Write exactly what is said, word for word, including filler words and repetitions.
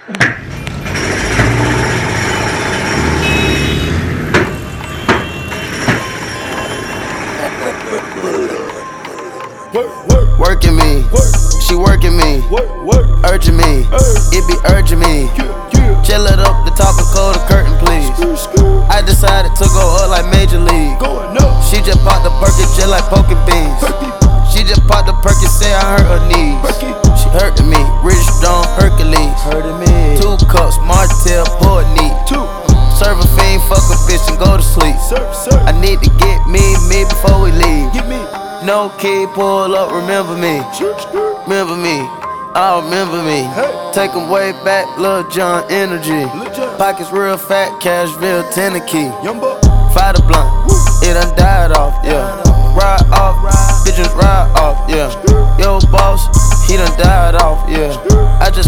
Working me, she working me, urging me, it be urging me. Chill it up, the top and close the curtain, please. I decided to go up like Major League. She just popped the Perky just like poking beans. She just popped the Perky, say I hurt her knees. She hurting me, Rich Strong Hercules. Two cups, Martell, pour it neat. Serve a fiend, fuck a bitch and go to sleep. I need to get me, me before we leave. No key, pull up, remember me. Remember me, I remember me. Take 'em way back, Lil Jon energy. Pockets real fat, Cashville, Tennessee. Fire the blunt, it done died off, yeah. Ride off, bitches ride off, yeah. Yo boss, he done died off, yeah. I just